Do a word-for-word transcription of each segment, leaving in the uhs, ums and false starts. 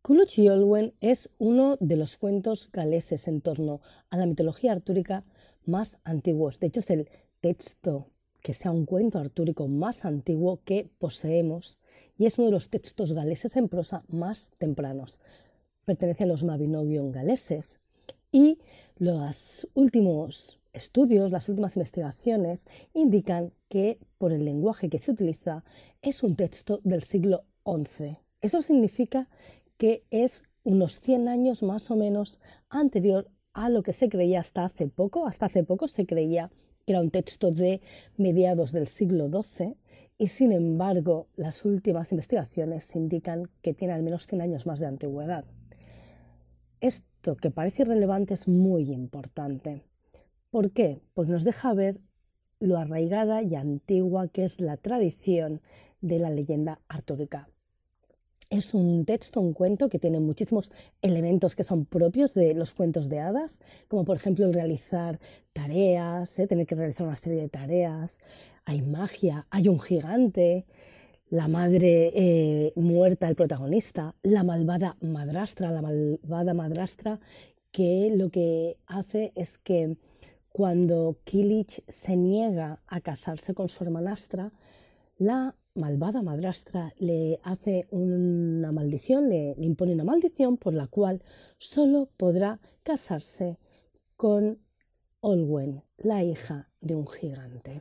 Cúluch y Olwen es uno de los cuentos galeses en torno a la mitología artúrica más antiguos. De hecho, es el texto que sea un cuento artúrico más antiguo que poseemos y es uno de los textos galeses en prosa más tempranos. Pertenece a los Mabinogion galeses y los últimos estudios, las últimas investigaciones indican que por el lenguaje que se utiliza es un texto del siglo once. Eso significa que es unos cien años más o menos anterior a lo que se creía hasta hace poco. Hasta hace poco se creía que era un texto de mediados del siglo doce y sin embargo las últimas investigaciones indican que tiene al menos cien años más de antigüedad. Esto que parece irrelevante es muy importante. ¿Por qué? Porque nos deja ver lo arraigada y antigua que es la tradición de la leyenda artúrica. Es un texto, un cuento que tiene muchísimos elementos que son propios de los cuentos de hadas, como por ejemplo el realizar tareas, ¿eh? tener que realizar una serie de tareas. Hay magia, hay un gigante, la madre eh, muerta del protagonista, la malvada madrastra, la malvada madrastra que lo que hace es que cuando Kilich se niega a casarse con su hermanastra, la malvada madrastra le hace una maldición, le, le impone una maldición por la cual solo podrá casarse con Olwen, la hija de un gigante.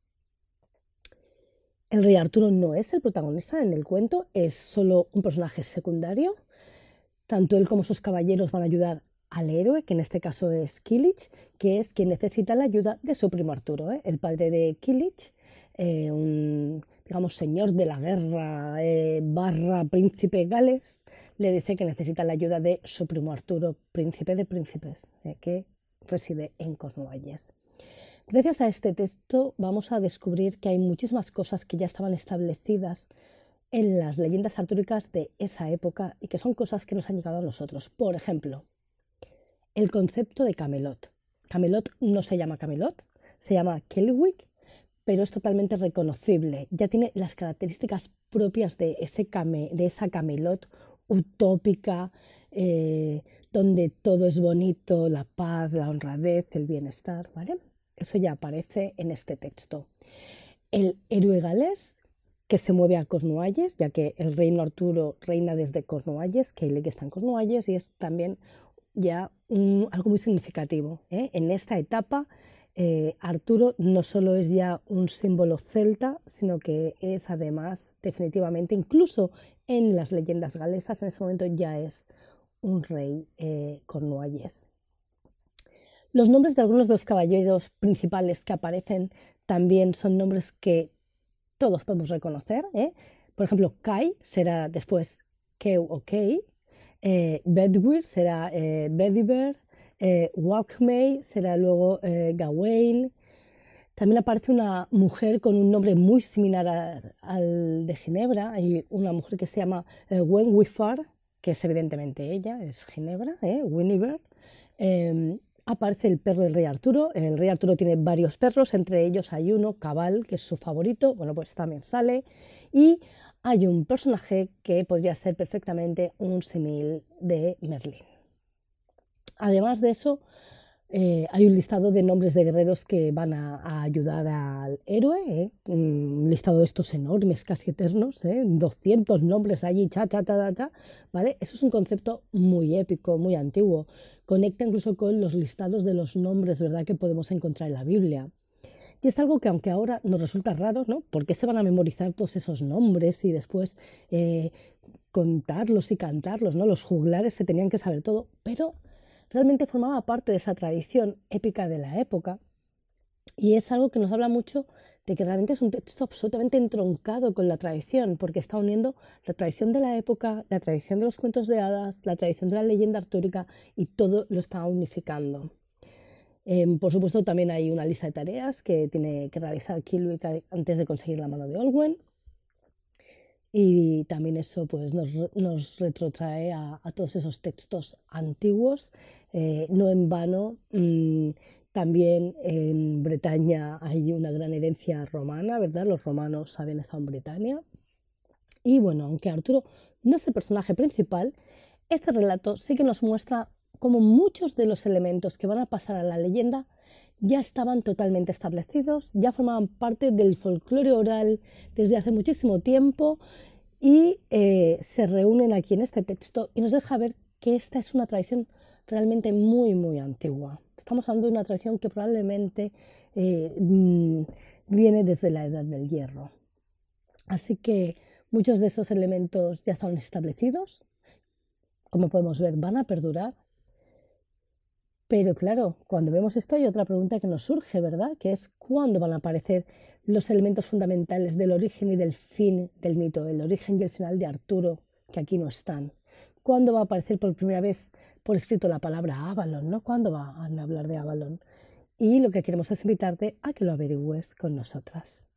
El rey Arturo no es el protagonista en el cuento, es solo un personaje secundario. Tanto él como sus caballeros van a ayudar al héroe, que en este caso es Kilich, que es quien necesita la ayuda de su primo Arturo, ¿eh? El padre de Kilich, eh, un digamos señor de la guerra eh, barra príncipe Gales, le dice que necesita la ayuda de su primo Arturo, príncipe de príncipes, eh, que reside en Cornualles. Gracias a este texto vamos a descubrir que hay muchísimas cosas que ya estaban establecidas en las leyendas artúricas de esa época y que son cosas que nos han llegado a nosotros. Por ejemplo, el concepto de Camelot. Camelot no se llama Camelot, se llama Kellywig, pero es totalmente reconocible. Ya tiene las características propias de, ese came, de esa Camelot utópica, eh, donde todo es bonito, la paz, la honradez, el bienestar, ¿vale? Eso ya aparece en este texto. El héroe galés que se mueve a Cornualles, ya que el reino Arturo reina desde Cornualles, que está en Cornualles, y es también ya un, algo muy significativo, ¿eh? En esta etapa, eh, Arturo no solo es ya un símbolo celta, sino que es además definitivamente, incluso en las leyendas galesas, en ese momento ya es un rey eh, cornualles. Los nombres de algunos de los caballeros principales que aparecen también son nombres que todos podemos reconocer, ¿eh? Por ejemplo, Kai será después Keu o Kei, eh, Bedwyr será eh, Bedivere, eh, Walkmay será luego eh, Gawain. También aparece una mujer con un nombre muy similar a, al de Ginebra. Hay una mujer que se llama eh, Wenwifar, que es evidentemente ella, es Ginebra, ¿eh? Winiver. Eh, aparece el perro del rey Arturo. El rey Arturo tiene varios perros, entre ellos hay uno, Cabal, que es su favorito. Bueno, pues también sale. Y hay un personaje que podría ser perfectamente un símil de Merlín. Además de eso, eh, hay un listado de nombres de guerreros que van a, a ayudar al héroe, ¿eh? Un listado de estos enormes, casi eternos, ¿eh? doscientos nombres allí, cha, cha, cha, cha, cha, ¿vale? Eso es un concepto muy épico, muy antiguo. Conecta incluso con los listados de los nombres, ¿verdad?, que podemos encontrar en la Biblia. Y es algo que aunque ahora nos resulta raro, ¿no? ¿Por qué se van a memorizar todos esos nombres y después eh, contarlos y cantarlos, ¿no? Los juglares se tenían que saber todo, pero realmente formaba parte de esa tradición épica de la época y es algo que nos habla mucho de que realmente es un texto absolutamente entroncado con la tradición, porque está uniendo la tradición de la época, la tradición de los cuentos de hadas, la tradición de la leyenda artúrica y todo lo está unificando. Eh, por supuesto, también hay una lista de tareas que tiene que realizar Kilwick antes de conseguir la mano de Olwen. Y también eso pues, nos, nos retrotrae a, a, todos esos textos antiguos. Eh, no en vano, mmm, también en Bretaña hay una gran herencia romana, ¿verdad? Los romanos habían estado en Bretaña. Y bueno, aunque Arturo no es el personaje principal, este relato sí que nos muestra cómo muchos de los elementos que van a pasar a la leyenda ya estaban totalmente establecidos, ya formaban parte del folclore oral desde hace muchísimo tiempo y eh, se reúnen aquí en este texto y nos deja ver que esta es una tradición realmente muy, muy antigua. Estamos hablando de una tradición que probablemente eh, viene desde la Edad del Hierro. Así que muchos de estos elementos ya están establecidos, como podemos ver, van a perdurar. Pero claro, cuando vemos esto hay otra pregunta que nos surge, ¿verdad? Que es ¿cuándo van a aparecer los elementos fundamentales del origen y del fin del mito, el origen y el final de Arturo, que aquí no están? ¿Cuándo va a aparecer por primera vez por escrito la palabra Avalon, ¿no? ¿Cuándo van a hablar de Avalon? Y lo que queremos es invitarte a que lo averigües con nosotras.